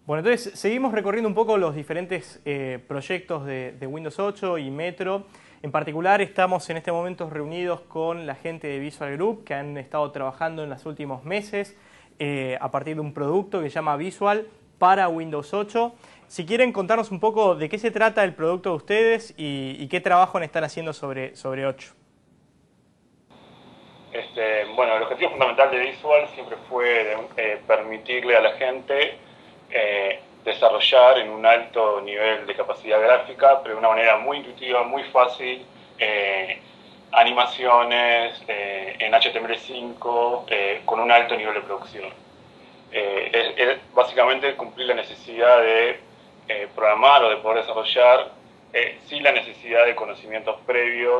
Bueno, entonces seguimos recorriendo un poco los diferentes proyectos de Windows 8 y Metro. En particular estamos en este momento reunidos con la gente de Visual Group que han estado trabajando en los últimos meses a partir de un producto que se llama Visual para Windows 8. Si quieren contarnos un poco de qué se trata el producto de ustedes y qué trabajo están haciendo sobre 8. Bueno, el objetivo fundamental de Visual siempre fue permitirle a la gente desarrollar en un alto nivel de capacidad gráfica, pero de una manera muy intuitiva, muy fácil, animaciones en HTML5 con un alto nivel de producción. Es básicamente cumplir la necesidad de programar o de poder desarrollar sin la necesidad de conocimientos previos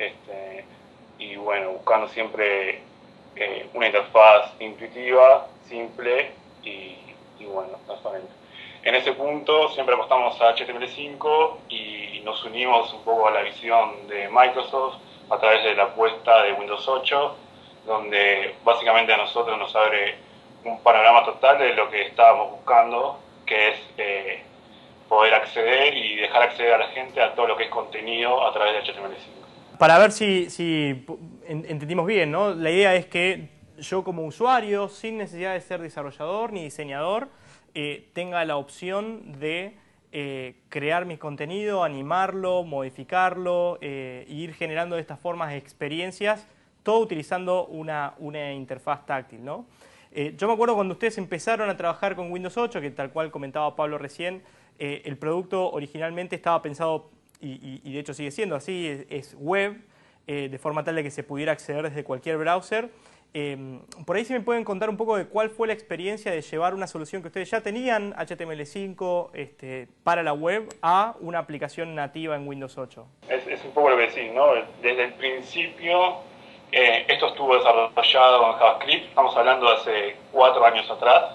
y bueno, buscando siempre una interfaz intuitiva, simple y bueno, transparente. En ese punto siempre apostamos a HTML5 y nos unimos un poco a la visión de Microsoft a través de la apuesta de Windows 8, donde básicamente a nosotros nos abre un panorama total de lo que estábamos buscando, que es poder acceder y dejar acceder a la gente a todo lo que es contenido a través de HTML5. Para ver si entendimos bien, ¿no? La idea es que yo como usuario, sin necesidad de ser desarrollador ni diseñador, tenga la opción de crear mi contenido, animarlo, modificarlo, e ir generando de estas formas experiencias, todo utilizando una interfaz táctil, ¿no? Yo me acuerdo cuando ustedes empezaron a trabajar con Windows 8, que tal cual comentaba Pablo recién, el producto originalmente estaba pensado, y de hecho sigue siendo así, es web, de forma tal de que se pudiera acceder desde cualquier browser. Por ahí si me pueden contar un poco de cuál fue la experiencia de llevar una solución que ustedes ya tenían, HTML5, para la web, a una aplicación nativa en Windows 8. Es un poco lo que decís, ¿no? Desde el principio, esto estuvo desarrollado en JavaScript, estamos hablando de hace 4 años atrás,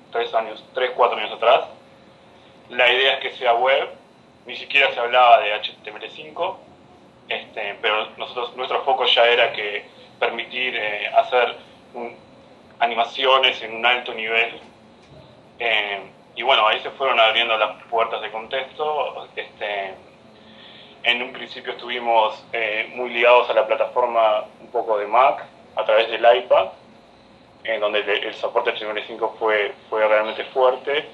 4 años atrás. La idea es que sea web, ni siquiera se hablaba de HTML5, pero nuestro foco ya era que permitir hacer animaciones en un alto nivel. Y bueno, ahí se fueron abriendo las puertas de contexto. En un principio estuvimos muy ligados a la plataforma un poco de Mac a través del iPad, donde el soporte HTML5 fue realmente fuerte.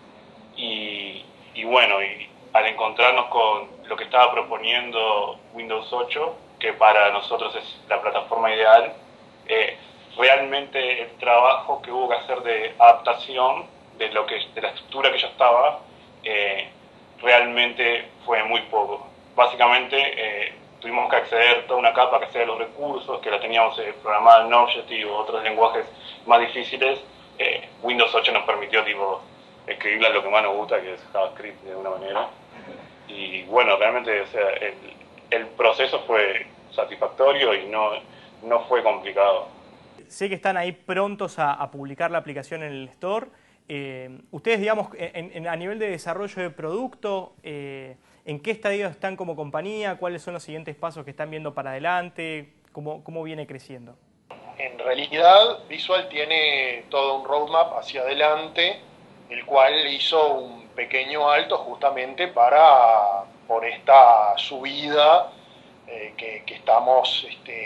Y bueno, y al encontrarnos con lo que estaba proponiendo Windows 8, que para nosotros es la plataforma ideal, realmente el trabajo que hubo que hacer de adaptación de la estructura que ya estaba, realmente fue muy poco. Básicamente tuvimos que acceder toda una capa que accede a los recursos, que la teníamos programada en Objective o otros lenguajes más difíciles. Windows 8 nos permitió escribirla en lo que más nos gusta, que es JavaScript de alguna manera. Y bueno, realmente, o sea, el proceso fue satisfactorio y no fue complicado. Sé que están ahí prontos a publicar la aplicación en el Store. Ustedes, digamos, a nivel de desarrollo de producto, ¿en qué estadio están como compañía? ¿Cuáles son los siguientes pasos que están viendo para adelante? ¿Cómo viene creciendo? En realidad, Visual tiene todo un roadmap hacia adelante, el cual hizo un pequeño alto justamente por esta subida que estamos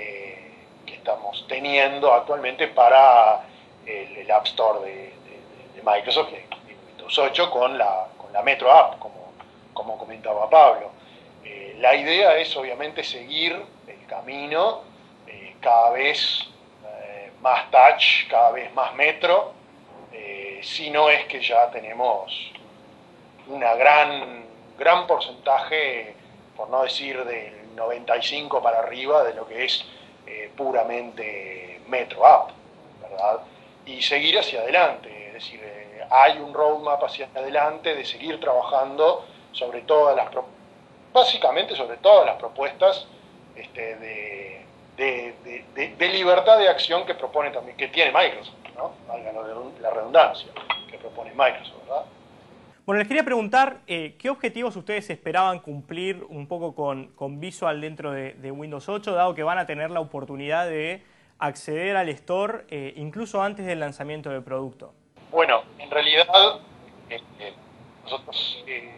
teniendo actualmente para el App Store de Microsoft, de Windows 8, con la Metro App, como comentaba Pablo. La idea es obviamente seguir el camino, cada vez más touch, cada vez más Metro, si no es que ya tenemos una gran porcentaje, por no decir del 95 para arriba, de lo que es puramente Metro App, ¿verdad? Y seguir hacia adelante, es decir, hay un roadmap hacia adelante de seguir trabajando sobre básicamente sobre todas las propuestas de libertad de acción que propone también, que tiene Microsoft, ¿no? Valga la redundancia, que propone Microsoft, ¿verdad? Bueno, les quería preguntar qué objetivos ustedes esperaban cumplir un poco con Visual dentro de Windows 8, dado que van a tener la oportunidad de acceder al Store incluso antes del lanzamiento del producto. Bueno, en realidad nosotros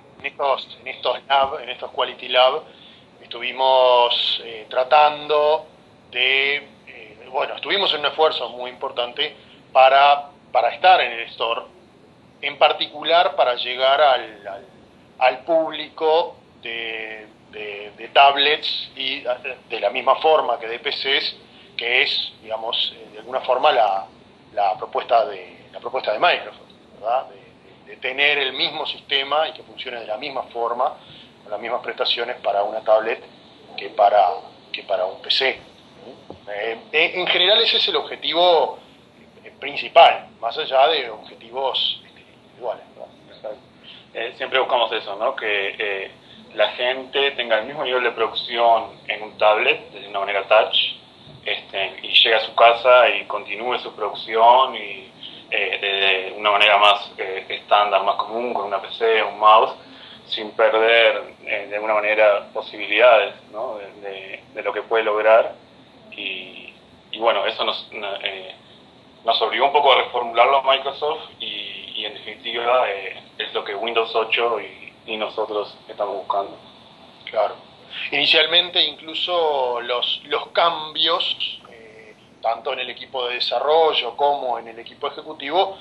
en estos Quality Lab, estuvimos tratando de, estuvimos en un esfuerzo muy importante para estar en el store, en particular para llegar al público de tablets y de la misma forma que de PCs, que es, digamos, de alguna forma la propuesta de Microsoft, ¿verdad? De tener el mismo sistema y que funcione de la misma forma, con las mismas prestaciones para una tablet que para un PC. En general ese es el objetivo principal, más allá de objetivos individuales, ¿verdad? Siempre buscamos eso, ¿no? Que la gente tenga el mismo nivel de producción en un tablet, de una manera touch, y llegue a su casa y continúe su producción y de una manera más estándar, más común, con una PC, un mouse, sin perder de alguna manera posibilidades, ¿no? de lo que puede lograr. Y bueno, eso nos obligó un poco a reformularlo a Microsoft y en definitiva es lo que Windows 8 y nosotros estamos buscando. Claro. Inicialmente incluso los cambios, tanto en el equipo de desarrollo como en el equipo ejecutivo,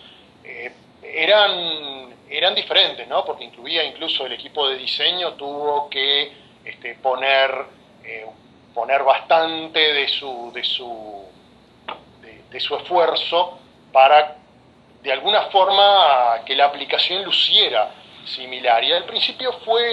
eran diferentes, ¿no? Porque incluía incluso el equipo de diseño tuvo que poner bastante de su esfuerzo para de alguna forma que la aplicación luciera similar. Y al principio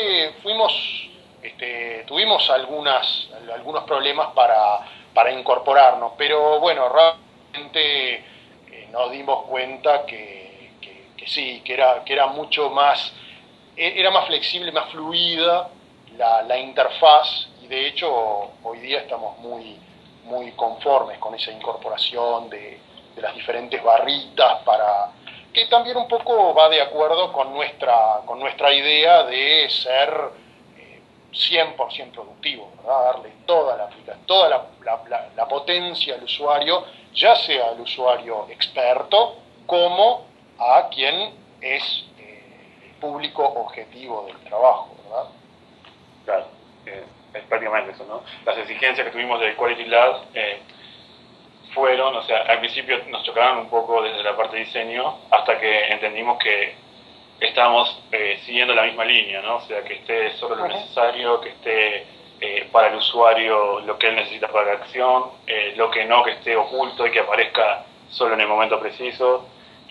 tuvimos algunos problemas para incorporarnos, pero bueno, realmente nos dimos cuenta que sí, que era mucho más, era más flexible, más fluida la interfaz, y de hecho hoy día estamos muy conformes con esa incorporación de las diferentes barritas, que también un poco va de acuerdo con nuestra idea de ser 100% productivo, ¿verdad? Darle toda la potencia al usuario, ya sea al usuario experto como a quien es el público objetivo del trabajo, ¿verdad? Claro, es prácticamente eso, ¿no? Las exigencias que tuvimos del Quality Lab fueron, o sea, al principio nos chocaban un poco desde la parte de diseño, hasta que entendimos que estábamos siguiendo la misma línea, ¿no? O sea, que esté solo lo necesario, que esté para el usuario lo que él necesita para la acción, lo que no, que esté oculto y que aparezca solo en el momento preciso,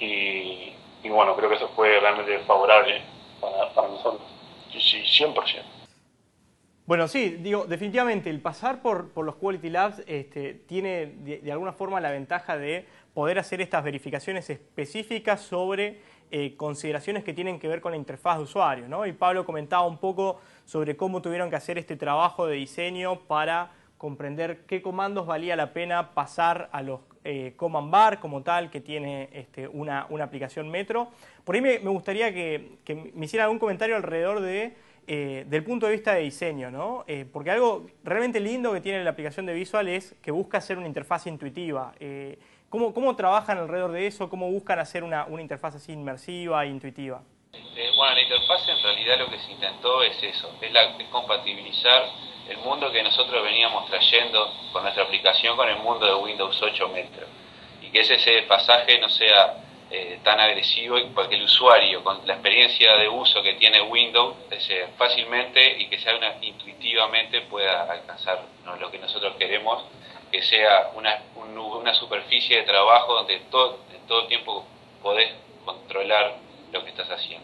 y bueno, creo que eso fue realmente favorable para nosotros. Sí, 100%. Bueno, sí, digo, definitivamente el pasar por los Quality Labs tiene de alguna forma la ventaja de poder hacer estas verificaciones específicas sobre consideraciones que tienen que ver con la interfaz de usuario, ¿no? Y Pablo comentaba un poco sobre cómo tuvieron que hacer este trabajo de diseño para comprender qué comandos valía la pena pasar a los command bar como tal, que tiene una aplicación Metro. Por ahí me gustaría que me hiciera algún comentario alrededor del punto de vista de diseño, ¿no? Porque algo realmente lindo que tiene la aplicación de Visual es que busca hacer una interfaz intuitiva. ¿Cómo trabajan alrededor de eso? ¿Cómo buscan hacer una interfaz así inmersiva e intuitiva? Bueno, la interfaz en realidad lo que se intentó es eso, es compatibilizar el mundo que nosotros veníamos trayendo con nuestra aplicación con el mundo de Windows 8 Metro. Y que ese pasaje no sea tan agresivo, para que el usuario, con la experiencia de uso que tiene Windows, fácilmente y que sea intuitivamente pueda alcanzar, ¿no?, lo que nosotros queremos, que sea una superficie de trabajo donde todo el tiempo podés controlar lo que estás haciendo.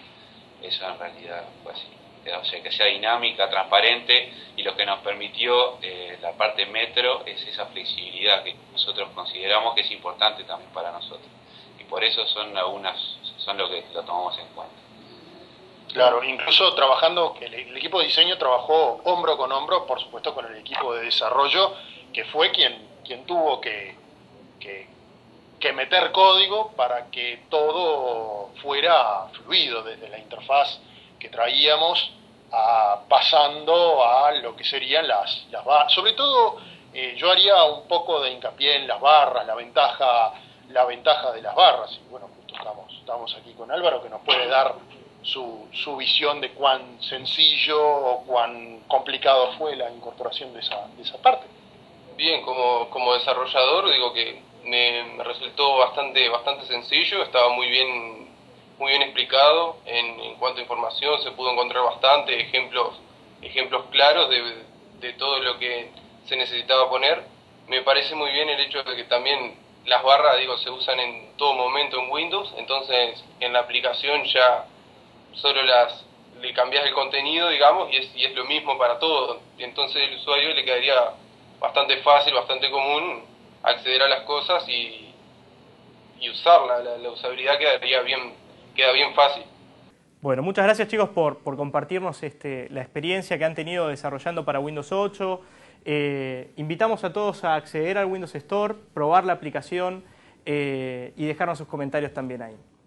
Eso en realidad fue así. O sea, que sea dinámica, transparente, y lo que nos permitió la parte Metro es esa flexibilidad que nosotros consideramos que es importante también para nosotros. Y por eso son lo que lo tomamos en cuenta. Claro, incluso trabajando, el equipo de diseño trabajó hombro con hombro, por supuesto, con el equipo de desarrollo, que fue quien tuvo que meter código para que todo fuera fluido, desde la interfaz que traíamos pasando a lo que serían las barras. Sobre todo, yo haría un poco de hincapié en las barras, la ventaja de las barras. Y bueno, justo estamos aquí con Álvaro, que nos puede dar su visión de cuán sencillo o cuán complicado fue la incorporación de esa parte. Bien, como desarrollador digo que me resultó bastante sencillo, estaba muy bien explicado en cuanto a información, se pudo encontrar bastante ejemplos claros de todo lo que se necesitaba poner. Me parece muy bien el hecho de que también las barras, se usan en todo momento en Windows, entonces en la aplicación ya solo le cambias el contenido, digamos, y es lo mismo para todo. Y entonces al usuario le quedaría bastante fácil, bastante común acceder a las cosas y usarla. La usabilidad queda bien fácil. Bueno, muchas gracias chicos por compartirnos la experiencia que han tenido desarrollando para Windows 8. Invitamos a todos a acceder al Windows Store, probar la aplicación y dejarnos sus comentarios también ahí.